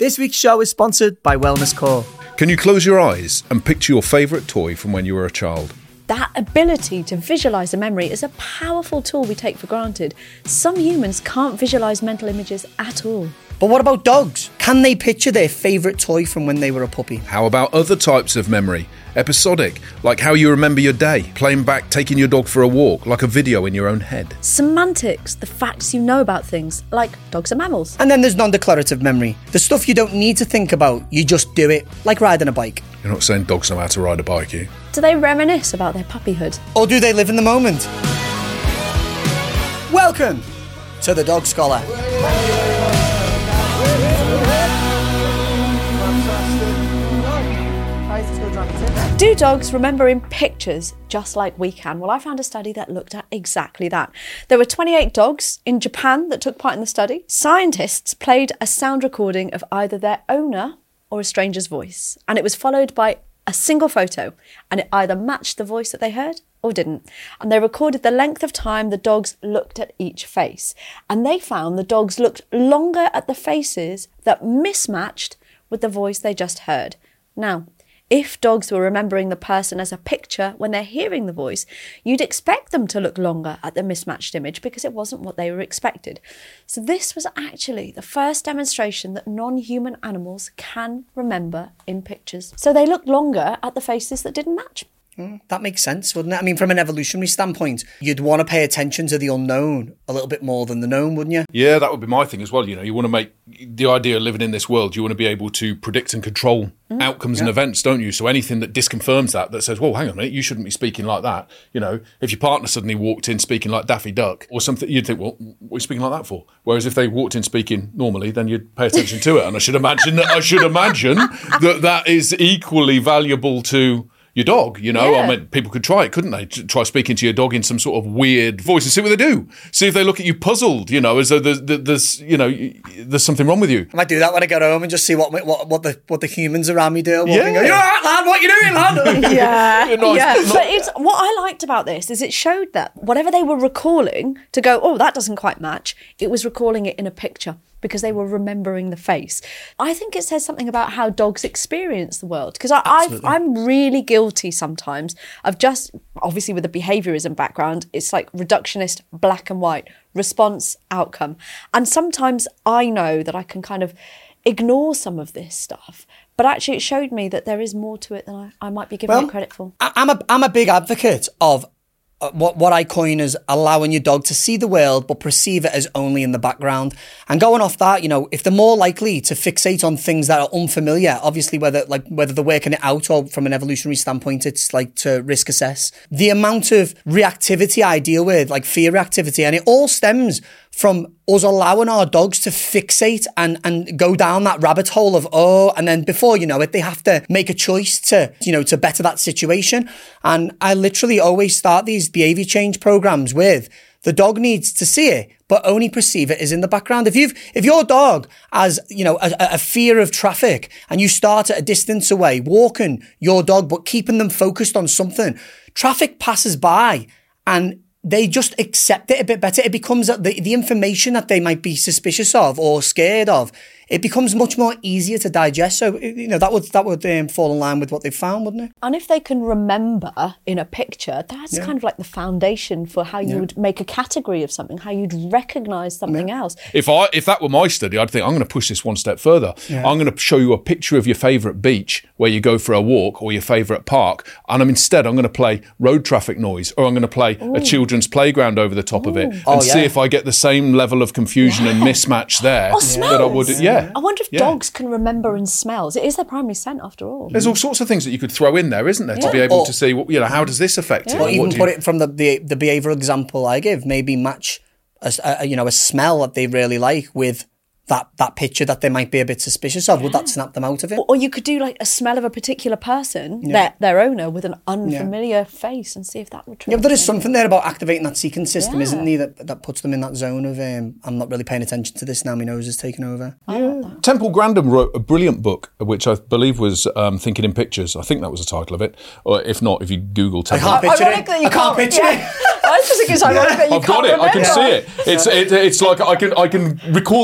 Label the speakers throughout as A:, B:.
A: This week's show is sponsored by Wellness Core.
B: Can you close your eyes and picture your favourite toy from when you were a child?
C: That ability to visualise a memory is a powerful tool we take for granted. Some humans can't visualise mental images at all.
A: But what about dogs? Can they picture their favourite toy from when they were a puppy?
B: How about other types of memory? Episodic, like how you remember your day, playing back, taking your dog for a walk, like a video in your own head.
C: Semantics, the facts you know about things, like dogs are mammals.
A: And then there's non-declarative memory. The stuff you don't need to think about, you just do it, like riding a bike.
B: You're not saying dogs know how to ride a bike, you?
C: Do they reminisce about their puppyhood?
A: Or do they live in the moment? Welcome to The Dog Scholar.
C: Do dogs remember in pictures just like we can? Well, I found a study that looked at exactly that. There were 28 dogs in Japan that took part in the study. Scientists played a sound recording of either their owner or a stranger's voice, and it was followed by a single photo, and it either matched the voice that they heard or didn't. And they recorded the length of time the dogs looked at each face, and they found the dogs looked longer at the faces that mismatched with the voice they just heard. Now, if dogs were remembering the person as a picture when they're hearing the voice, you'd expect them to look longer at the mismatched image because it wasn't what they were expected. So this was actually the first demonstration that non-human animals can remember in pictures. So they looked longer at the faces that didn't match.
A: That makes sense, wouldn't it? I mean, from an evolutionary standpoint, you'd want to pay attention to the unknown a little bit more than the known, wouldn't you?
B: Yeah, that would be my thing as well. You know, you want to make the idea of living in this world, you want to be able to predict and control outcomes and events, don't you? So anything that disconfirms that says, well, hang on a minute, you shouldn't be speaking like that. You know, if your partner suddenly walked in speaking like Daffy Duck or something, you'd think, well, what are you speaking like that for? Whereas if they walked in speaking normally, then you'd pay attention to it. And I should imagine that is equally valuable to your dog, you know.
C: Yeah.
B: I mean, people could try it, couldn't they? Try speaking to your dog in some sort of weird voice and see what they do. See if they look at you puzzled, you know, as though there's something wrong with you.
A: I might do that when I get home and just see what the humans around me do.
B: Yeah.
A: Go, you all right, lad? What you doing, lad?
C: Yeah,
B: Nice.
C: yeah. But it's what I liked about this is it showed that whatever they were recalling to go, oh, that doesn't quite match, it was recalling it in a picture because they were remembering the face. I think it says something about how dogs experience the world, because I'm really guilty sometimes of just, obviously with a behaviourism background, it's like reductionist, black and white, response, outcome. And sometimes I know that I can kind of ignore some of this stuff, but actually it showed me that there is more to it than I might be giving it credit for.
A: I'm a big advocate of what I coin as allowing your dog to see the world but perceive it as only in the background. And going off that, you know, if they're more likely to fixate on things that are unfamiliar, obviously whether they're working it out or from an evolutionary standpoint, it's like to risk assess. The amount of reactivity I deal with, like fear reactivity, and it all stems from us allowing our dogs to fixate and go down that rabbit hole of, and then before you know it, they have to make a choice to better that situation. And I literally always start these behavior change programs with, the dog needs to see it, but only perceive it as in the background. If your dog has, you know, a fear of traffic and you start at a distance away, walking your dog, but keeping them focused on something, traffic passes by and they just accept it a bit better. It becomes the information that they might be suspicious of or scared of, it becomes much more easier to digest. So, you know, that would fall in line with what they found, wouldn't it?
C: And if they can remember in a picture, that's kind of like the foundation for how you would make a category of something, how you'd recognise something else.
B: If that were my study, I'd think, I'm going to push this one step further. Yeah. I'm going to show you a picture of your favourite beach where you go for a walk or your favourite park, and I'm going to play road traffic noise, or I'm going to play a children's playground over the top of it and see if I get the same level of confusion and mismatch there that I would. I
C: wonder if dogs can remember and smells. It is their primary scent after all.
B: There's all sorts of things that you could throw in there, isn't there, to be able to see, how does this affect it?
A: Or even put it from the behavioural example I give, maybe match a smell that they really like with that picture that they might be a bit suspicious of. Would that snap them out of it?
C: Or you could do like a smell of a particular person, their owner, with an unfamiliar face, and see if that would trigger.
A: Yeah, but there is something there about activating that seeking system, isn't there, that puts them in that zone of, I'm not really paying attention to this now, my nose is taking over.
B: Temple Grandin wrote a brilliant book, which I believe was Thinking in Pictures. I think that was the title of it. Or if not, if you Google Temple...
A: I can't picture it.
C: I just think it's ironic that you
B: I've got it.
C: Remember.
B: I can see it. It's like I can recall the picture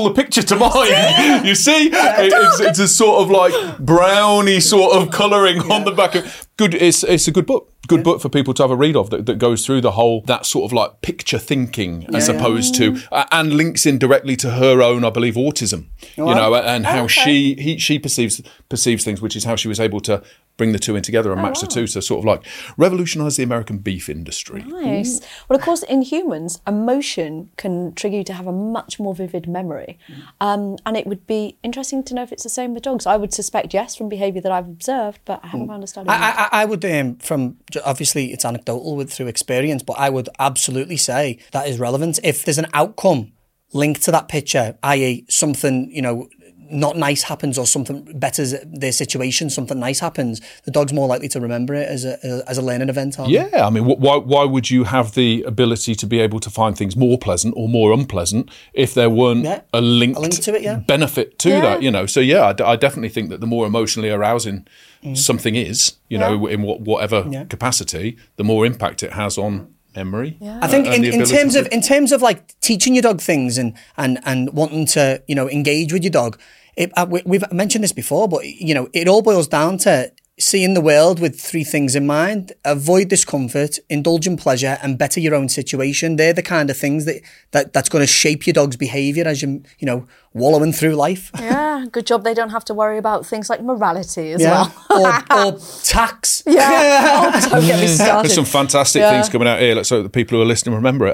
B: to mine. You see, it's a sort of like browny sort of colouring on the back of. Good, it's a good book. Good book for people to have a read of that goes through the whole, that sort of like picture thinking as opposed to, and links in directly to her own, I believe, autism, and how she perceives things, which is how she was able to bring the two in together and match the two to sort of like revolutionise the American beef industry.
C: Nice. Well, of course, in humans, emotion can trigger you to have a much more vivid memory. And it would be interesting to know if it's the same with dogs. I would suspect yes from behaviour that I've observed, but I haven't found a study.
A: I would, obviously it's anecdotal through experience, but I would absolutely say that is relevant. If there's an outcome linked to that picture, i.e. something, not nice happens or something betters their situation, something nice happens, the dog's more likely to remember it as a learning event.
B: Yeah, I mean, why would you have the ability to be able to find things more pleasant or more unpleasant if there weren't a link to it, benefit to that, So yeah, I definitely think that the more emotionally arousing something is, in whatever capacity, the more impact it has on memory.
A: Yeah. I think in terms of like teaching your dog things and wanting to engage with your dog, we've mentioned this before, but it all boils down to seeing the world with three things in mind: avoid discomfort, indulge in pleasure, and better your own situation. They're the kind of things that's going to shape your dog's behaviour as you wallowing through life.
C: Yeah, good job they don't have to worry about things like morality as well.
A: or tax.
C: Yeah. Oh, don't get me started.
B: There's some fantastic things coming out here. Let's hope the people who are listening remember it.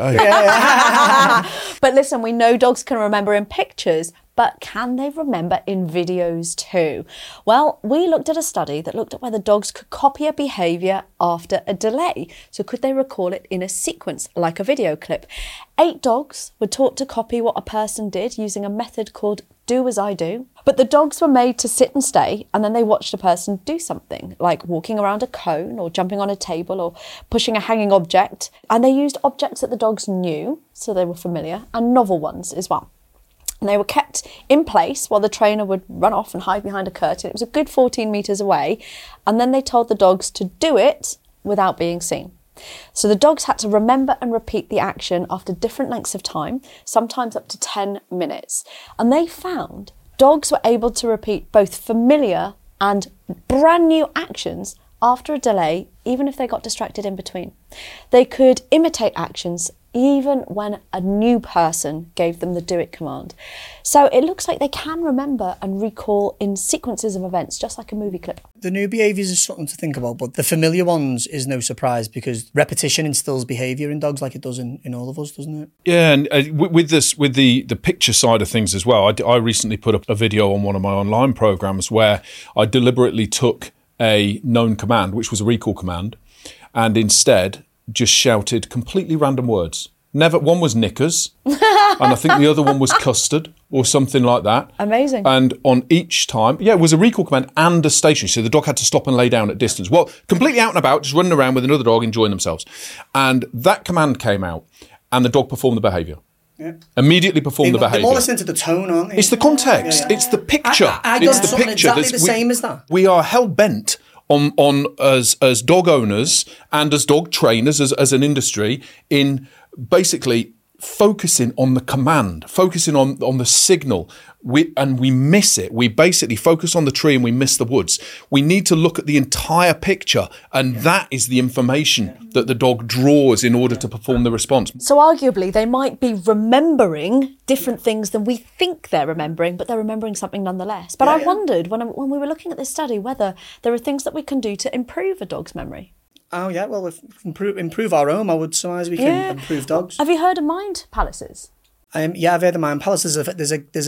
C: But listen, we know dogs can remember in pictures, but can they remember in videos too? Well, we looked at a study that looked at whether dogs could copy a behaviour after a delay. So could they recall it in a sequence, like a video clip? 8 dogs were taught to copy what a person did using a method called Do As I Do. But the dogs were made to sit and stay, and then they watched a person do something, like walking around a cone or jumping on a table or pushing a hanging object. And they used objects that the dogs knew, so they were familiar, and novel ones as well. And they were kept in place while the trainer would run off and hide behind a curtain. It was a good 14 metres away. And then they told the dogs to do it without being seen. So the dogs had to remember and repeat the action after different lengths of time, sometimes up to 10 minutes. And they found dogs were able to repeat both familiar and brand new actions after a delay, even if they got distracted in between. They could imitate actions even when a new person gave them the do it command. So it looks like they can remember and recall in sequences of events, just like a movie clip.
A: The new behaviours is something to think about, but the familiar ones is no surprise because repetition instills behaviour in dogs like it does in all of us, doesn't it?
B: Yeah, and with the picture side of things as well, I recently put up a video on one of my online programs where I deliberately took a known command, which was a recall command, and instead just shouted completely random words. One was knickers, and I think the other one was custard or something like that.
C: Amazing.
B: And on each time, it was a recall command and a stationary, so the dog had to stop and lay down at distance. Well, completely out and about, just running around with another dog, enjoying themselves. And that command came out, and the dog performed the behaviour. Yeah. Immediately performed the behaviour.
A: They're more listening to the tone, aren't they?
B: It's the context. Yeah. It's the picture.
A: It's the picture. Exactly the same as that.
B: We are hell-bent on as dog owners and as dog trainers, as an industry, in basically focusing on the command, focusing on the signal, and we miss it. We basically focus on the tree and we miss the woods. We need to look at the entire picture, and that is the information that the dog draws in order to perform the response.
C: So arguably they might be remembering different things than we think they're remembering, but they're remembering something nonetheless. But I wondered when we were looking at this study whether there are things that we can do to improve a dog's memory.
A: Oh yeah, well, if improve our own, I would surmise we can improve dogs.
C: Have you heard of mind palaces?
A: Yeah, I've heard of mind palaces. There's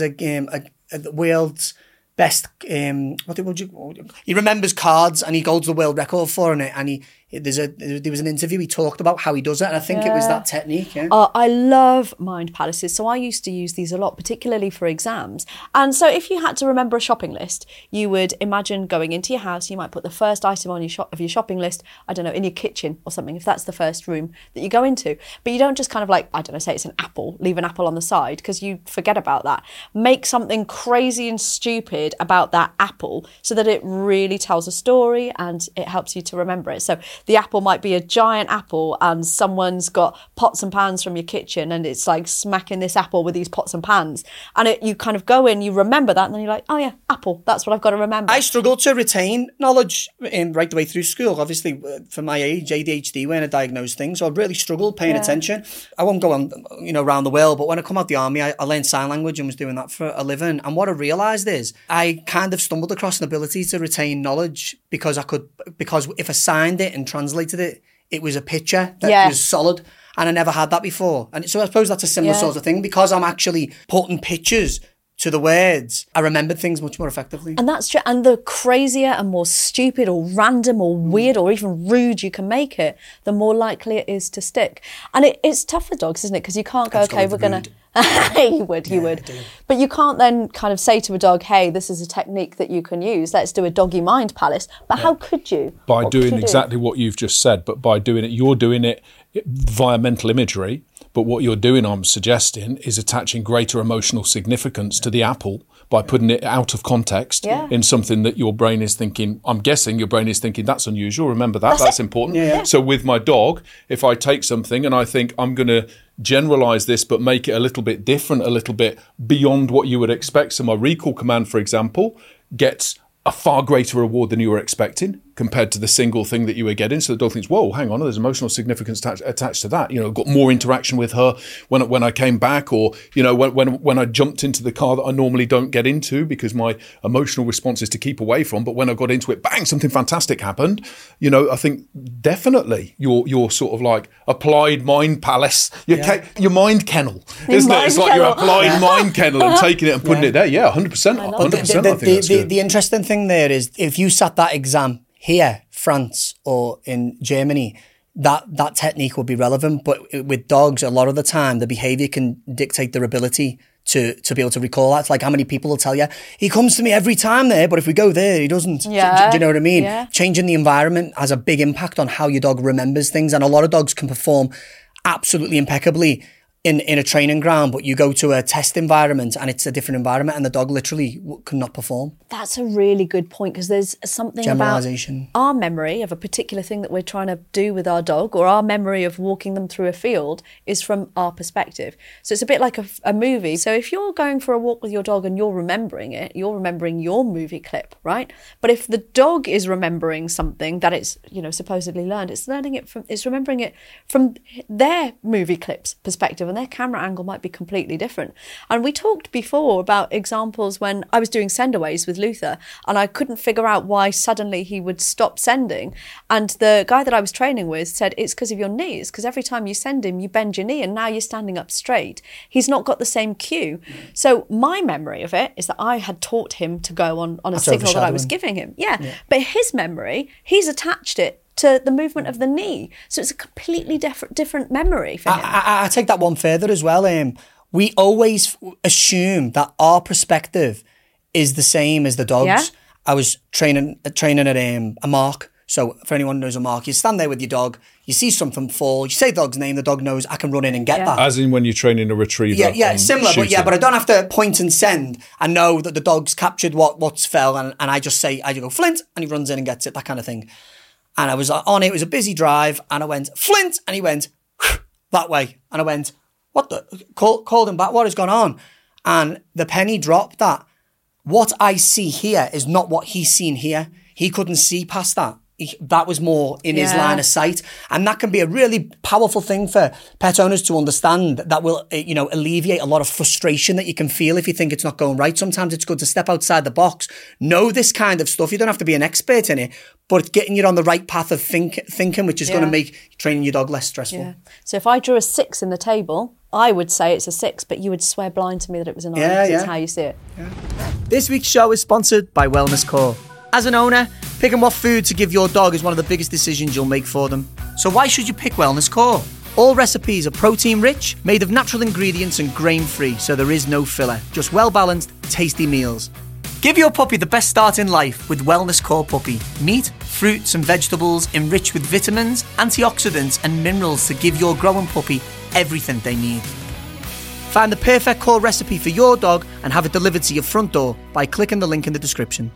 A: a world's best. He remembers cards and he goes to the world record for it. And there was an interview. He talked about how he does it, and I think it was that technique. Yeah.
C: I love mind palaces, so I used to use these a lot, particularly for exams. And so, if you had to remember a shopping list, you would imagine going into your house. You might put the first item on your shopping list, I don't know, in your kitchen or something, if that's the first room that you go into. But you don't just kind of like, I don't know, say it's an apple, leave an apple on the side, because you forget about that. Make something crazy and stupid excited about that apple so that it really tells a story and it helps you to remember it. So the apple might be a giant apple and someone's got pots and pans from your kitchen and it's like smacking this apple with these pots and pans. And you kind of go in, you remember that, and then you're like, oh yeah, apple, that's what I've got to remember.
A: I struggled to retain knowledge right the way through school. Obviously, for my age, ADHD weren't a diagnosed thing, so I really struggled paying attention. I won't go on, around the world, but when I come out the army, I learned sign language and was doing that for a living. And what I realised is I kind of stumbled across an ability to retain knowledge because if I signed it and translated it, it was a picture that was solid. And I never had that before. And so I suppose that's a similar sort of thing. Because I'm actually putting pictures to the words, I remembered things much more effectively.
C: And that's true. And the crazier and more stupid or random or weird or even rude you can make it, the more likely it is to stick. And it's tough for dogs, isn't it? Because you can't go, okay, we're going to... You would. But you can't then kind of say to a dog, hey, this is a technique that you can use. Let's do a doggy mind palace. But how could you?
B: By doing exactly what you've just said, but by doing it, you're doing it via mental imagery. But what you're doing, I'm suggesting, is attaching greater emotional significance to the apple by putting it out of context in something that your brain is thinking, I'm guessing your brain is thinking, that's unusual, remember that's important. Yeah. So with my dog, if I take something and I think I'm going to generalize this but make it a little bit different, a little bit beyond what you would expect. So my recall command, for example, gets a far greater reward than you were expecting compared to the single thing that you were getting. So the dog thinks, whoa, hang on, there's emotional significance attached to that. Got more interaction with her when I came back, or, when I jumped into the car that I normally don't get into because my emotional response is to keep away from. But when I got into it, bang, something fantastic happened. I think definitely your sort of like applied mind palace, your mind kennel, isn't it? It's like your applied mind kennel and taking it and putting it there. Yeah, 100%. 100%. I think that's good.
A: The interesting thing there is if you sat that exam here, France or in Germany, that technique would be relevant. But with dogs, a lot of the time, the behaviour can dictate their ability to be able to recall that. It's like how many people will tell you, he comes to me every time there, but if we go there, he doesn't. Yeah. Do you know what I mean? Yeah. Changing the environment has a big impact on how your dog remembers things. And a lot of dogs can perform absolutely impeccably in a training ground, but you go to a test environment and it's a different environment and the dog literally cannot perform.
C: That's a really good point, because there's something about our memory of a particular thing that we're trying to do with our dog, or our memory of walking them through a field, is from our perspective. So it's a bit like a movie. So if you're going for a walk with your dog and you're remembering it, you're remembering your movie clip, right? But if the dog is remembering something that it's, supposedly learned, it's remembering it from their movie clip's perspective, and their camera angle might be completely different. And we talked before about examples when I was doing sendaways with Luther and I couldn't figure out why suddenly he would stop sending. And the guy that I was training with said, it's because of your knees, because every time you send him, you bend your knee and now you're standing up straight. He's not got the same cue. So my memory of it is that I had taught him to go on a signal that I was giving him. Yeah. But his memory, he's attached it to the movement of the knee. So it's a completely different memory for him.
A: I take that one further as well. We always assume that our perspective is the same as the dog's. Yeah. I was training at a mark. So for anyone who knows a mark, you stand there with your dog, you see something fall, you say the dog's name, the dog knows I can run in and get that.
B: As in when you're training a retriever.
A: Yeah, similar, but I don't have to point and send. I know that the dog's captured what's fell, and I just go, Flint, and he runs in and gets it, that kind of thing. And I was on it was a busy drive, and I went, Flint, and he went that way. And I went, what the? Called him back, what has gone on? And the penny dropped that what I see here is not what he's seen here. He couldn't see past that. That was more in his line of sight. And that can be a really powerful thing for pet owners to understand. That will, alleviate a lot of frustration that you can feel if you think it's not going right. Sometimes it's good to step outside the box, know this kind of stuff. You don't have to be an expert in it, but getting you on the right path of thinking, which is going to make training your dog less stressful. Yeah.
C: So if I drew a 6 in the table, I would say it's a 6, but you would swear blind to me that it was a 9 because it's how you see it. Yeah.
A: This week's show is sponsored by Wellness Core. As an owner, picking what food to give your dog is one of the biggest decisions you'll make for them. So why should you pick Wellness Core? All recipes are protein-rich, made of natural ingredients and grain-free, so there is no filler. Just well-balanced, tasty meals. Give your puppy the best start in life with Wellness Core Puppy. Meat, fruits and vegetables enriched with vitamins, antioxidants and minerals to give your growing puppy everything they need. Find the perfect core recipe for your dog and have it delivered to your front door by clicking the link in the description.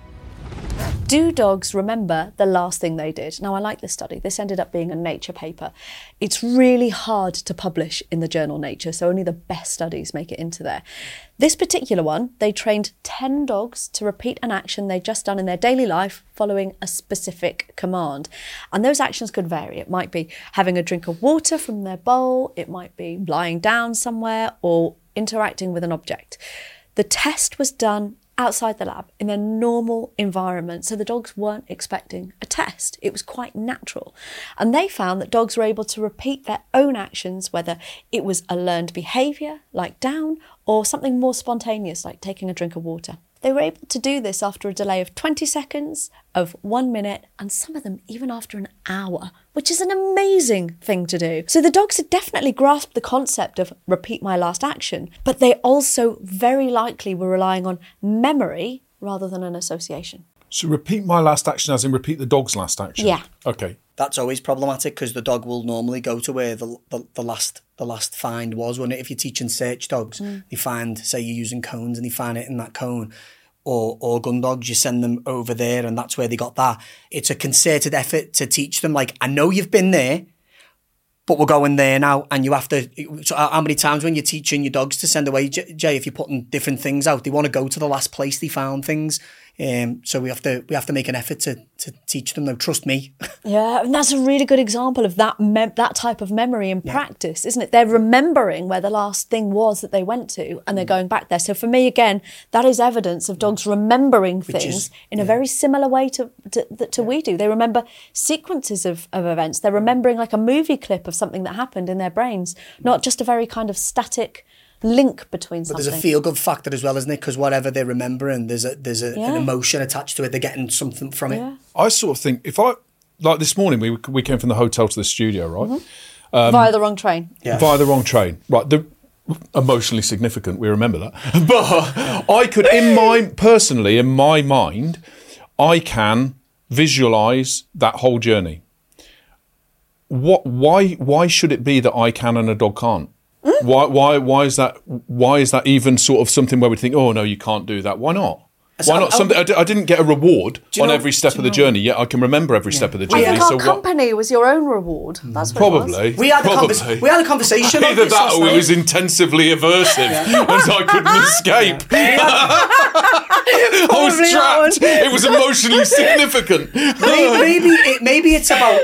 C: Do dogs remember the last thing they did? Now, I like this study. This ended up being a Nature paper. It's really hard to publish in the journal Nature, so only the best studies make it into there. This particular one, they trained 10 dogs to repeat an action they'd just done in their daily life following a specific command. And those actions could vary. It might be having a drink of water from their bowl, it might be lying down somewhere, or interacting with an object. The test was done outside the lab in a normal environment, so the dogs weren't expecting a test. It was quite natural. And they found that dogs were able to repeat their own actions, whether it was a learned behaviour like down or something more spontaneous like taking a drink of water. They were able to do this after a delay of 20 seconds, of 1 minute, and some of them even after an hour, which is an amazing thing to do. So the dogs had definitely grasped the concept of repeat my last action, but they also very likely were relying on memory rather than an association.
B: So repeat my last action as in repeat the dog's last action?
C: Yeah.
B: Okay.
A: That's always problematic because the dog will normally go to where the last find was, wouldn't it? If you're teaching search dogs, they find, say you're using cones and they find it in that cone, or gun dogs, you send them over there and that's where they got that. It's a concerted effort to teach them, like, I know you've been there, but we're going there now, and you have to. So how many times when you're teaching your dogs to send away, Jay, if you're putting different things out, they want to go to the last place they found things. So we have to make an effort to teach them. Though, trust me.
C: Yeah, and that's a really good example of that type of memory in practice, isn't it? They're remembering where the last thing was that they went to, and they're going back there. So for me, again, that is evidence of dogs remembering things in a very similar way to we do. They remember sequences of events. They're remembering like a movie clip of something that happened in their brains, not just a very kind of static link between something.
A: But there's a feel-good factor as well, isn't it? Because whatever they're remembering, there's an emotion attached to it. They're getting something from it.
B: I sort of think, like this morning, we came from the hotel to the studio, right?
C: Via the wrong train.
B: Yeah. Via the wrong train. Right, emotionally significant, we remember that. But I could, in my mind, I can visualise that whole journey. Why should it be that I can and a dog can't? Why is that? Why is that even sort of something where we think, oh no, you can't do that? Why not? Why not? I didn't get a reward on every step of the journey, yet I can remember every step of the journey.
C: I think our company was your own reward. That's what
B: probably.
C: It was.
A: We had a conversation.
B: Either that or it was intensively aversive, and so I couldn't escape. I was trapped. It was emotionally significant.
A: Maybe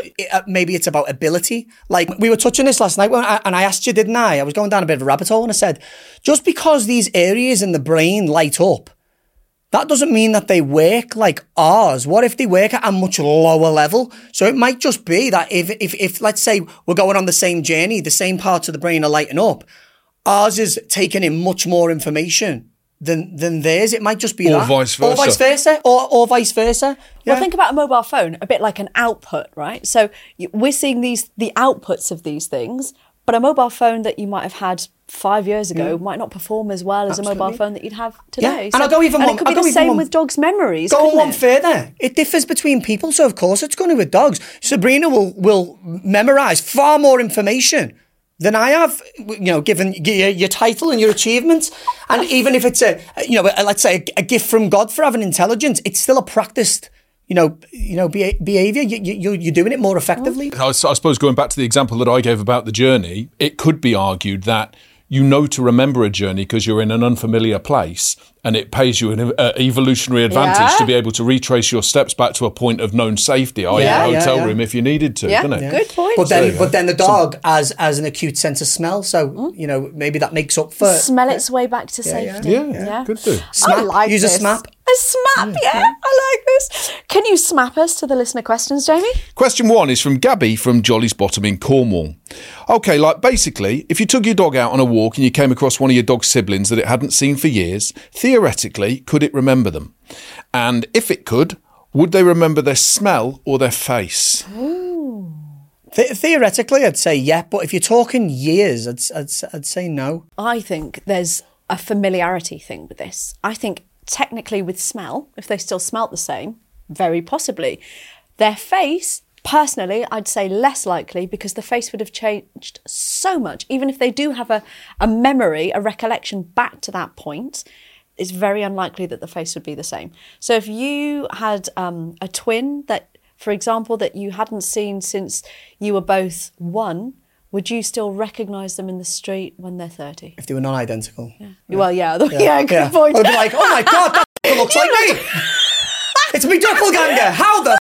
A: it's about ability. Like we were touching this last night, and I asked you, didn't I? I was going down a bit of a rabbit hole, and I said, just because these areas in the brain light up, that doesn't mean that they work like ours. What if they work at a much lower level? So it might just be that if let's say we're going on the same journey, the same parts of the brain are lighting up, ours is taking in much more information than theirs. It might just be
B: or
A: that.
B: Vice versa.
A: Or vice versa. Yeah.
C: Well, think about a mobile phone, a bit like an output, right? So we're seeing the outputs of these things, but a mobile phone that you might have had 5 years ago might not perform as well as a mobile phone that you'd have today.
A: Yeah. And I'll go even one.
C: It could be the same with dogs' memories.
A: Go one further. It differs between people, so of course it's going to with dogs. Sabrina will memorise far more information than I have, given your title and your achievements. And even if it's let's say a gift from God for having intelligence, it's still a practiced behaviour. You're doing it more effectively.
B: I suppose going back to the example that I gave about the journey, it could be argued that you know to remember a journey because you're in an unfamiliar place, and it pays you an evolutionary advantage to be able to retrace your steps back to a point of known safety, i.e. a hotel room if you needed to, doesn't it?
C: Good point.
A: But then the dog has an acute sense of smell, so maybe that makes up for
C: smell its way back to safety.
B: Yeah, good do.
A: Smap.
C: I like
A: Use
C: this.
A: a smap.
C: A smap, I like this. Can you smap us to the listener questions, Jamie?
B: Question 1 is from Gabby from Jolly's Bottom in Cornwall. Okay, basically, if you took your dog out on a walk and you came across one of your dog's siblings that it hadn't seen for years, theoretically, could it remember them? And if it could, would they remember their smell or their face?
A: Theoretically, I'd say yeah, but if you're talking years, I'd say no.
C: I think there's a familiarity thing with this. I think technically with smell, if they still smelt the same, very possibly. Their face, Personally, I'd say less likely because the face would have changed so much. Even if they do have a memory, a recollection back to that point, it's very unlikely that the face would be the same. So if you had a twin that, for example, that you hadn't seen since you were both 1, would you still recognise them in the street when they're 30?
A: If they were non-identical.
C: Yeah. Well, yeah, good point.
A: I'd be like, oh my God, that looks like me. It's me doppelganger. How the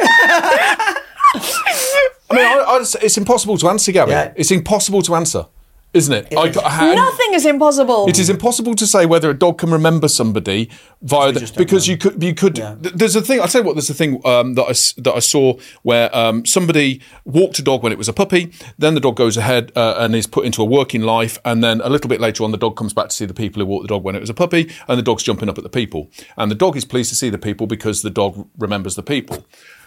B: I mean, it's impossible to answer, Gabby.
A: Yeah.
B: It's impossible to answer, isn't it?
C: Nothing is impossible.
B: It is impossible to say whether a dog can remember somebody via because you could.
A: Yeah.
B: There's a thing. I'll tell you what. There's a thing that I saw where somebody walked a dog when it was a puppy. Then the dog goes ahead and is put into a working life, and then a little bit later on, the dog comes back to see the people who walked the dog when it was a puppy, and the dog's jumping up at the people, and the dog is pleased to see the people because the dog remembers the people.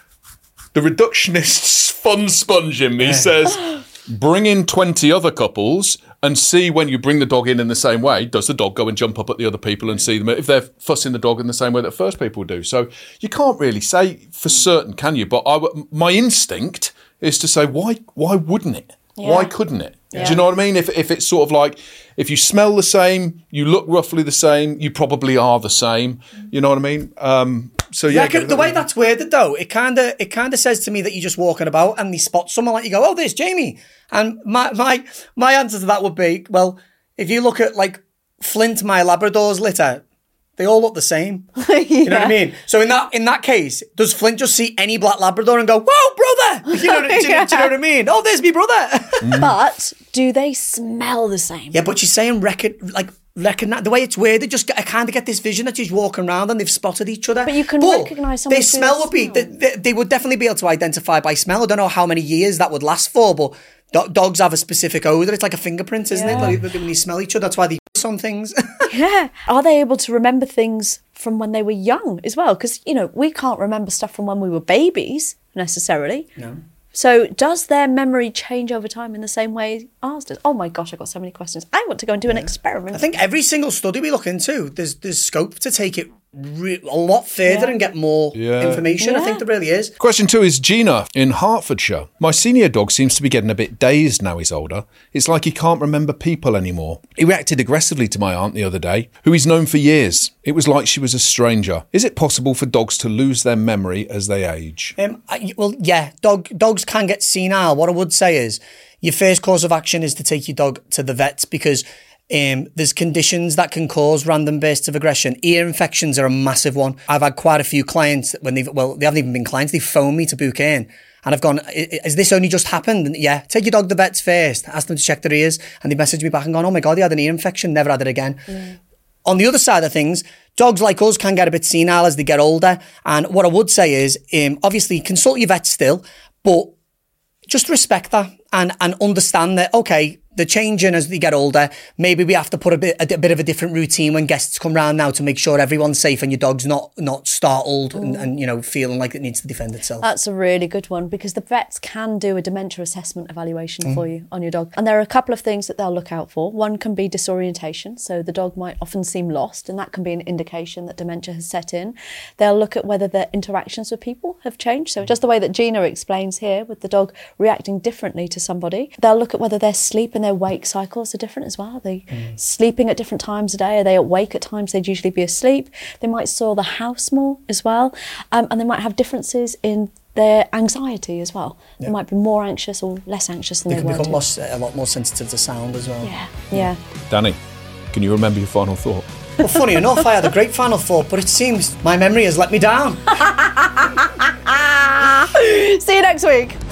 B: The reductionist's fun sponge in me says, bring in 20 other couples and see when you bring the dog in the same way, does the dog go and jump up at the other people and see them if they're fussing the dog in the same way that first people do. So you can't really say for certain, can you? But my instinct is to say, why wouldn't it? Yeah. Why couldn't it? Yeah. Do you know what I mean? If it's sort of like, if you smell the same, you look roughly the same, you probably are the same. You know what I mean? So yeah,
A: the way that's worded though, it kind of says to me that you're just walking about and they spot someone like you go, oh, there's Jamie. And my answer to that would be, well, if you look at like Flint, my Labrador's litter, they all look the same. Yeah. You know what I mean? So in that case, does Flint just see any black Labrador and go, whoa, brother? You know, do you know what I mean? Oh, there's me brother.
C: But do they smell the same?
A: Yeah, but she's saying recognize the way it's weird. I kind of get this vision that she's walking around and they've spotted each other.
C: But you can recognise someone.
A: Their smell would be. They would definitely be able to identify by smell. I don't know how many years that would last for, but dogs have a specific odour. It's like a fingerprint, isn't it? Like, when you smell each other, that's why they on things.
C: Yeah. Are they able to remember things from when they were young as well? Because, we can't remember stuff from when we were babies necessarily.
A: No.
C: So does their memory change over time in the same way ours does? Oh my gosh, I've got so many questions. I want to go and do an experiment.
A: I think every single study we look into, there's scope to take it a lot further and get more information. Yeah. I think there really is.
B: Question 2 is Gina in Hertfordshire. My senior dog seems to be getting a bit dazed now he's older. It's like he can't remember people anymore. He reacted aggressively to my aunt the other day, who he's known for years. It was like she was a stranger. Is it possible for dogs to lose their memory as they age?
A: Well, yeah, dogs can get senile. What I would say is your first course of action is to take your dog to the vets because there's conditions that can cause random bursts of aggression. Ear infections are a massive one. I've had quite a few clients when they haven't even been clients. They phoned me to book in and I've gone, has this only just happened? And yeah, take your dog to the vets first. Ask them to check their ears. And they messaged me back and gone, oh my God, he had an ear infection. Never had it again. Yeah. On the other side of things, dogs like us can get a bit senile as they get older. And what I would say is, obviously consult your vet still, but just respect that and understand that, okay, they're changing as they get older. Maybe we have to put a bit of a different routine when guests come round now to make sure everyone's safe and your dog's not startled and feeling like it needs to defend itself.
C: That's a really good one because the vets can do a dementia assessment evaluation for you on your dog. And there are a couple of things that they'll look out for. One can be disorientation. So the dog might often seem lost and that can be an indication that dementia has set in. They'll look at whether their interactions with people have changed. So just the way that Gina explains here with the dog reacting differently to somebody. They'll look at whether their sleep and their wake cycles are different as well. Are they sleeping at different times a day? Are they awake at times they'd usually be asleep? They might soil the house more as well. And they might have differences in their anxiety as well. Yeah. They might be more anxious or less anxious than they were.
A: They can become a lot more sensitive to sound as well.
C: Yeah.
B: Danny, can you remember your final thought?
A: Well, funny enough, I had a great final thought, but it seems my memory has let me down.
C: See you next week.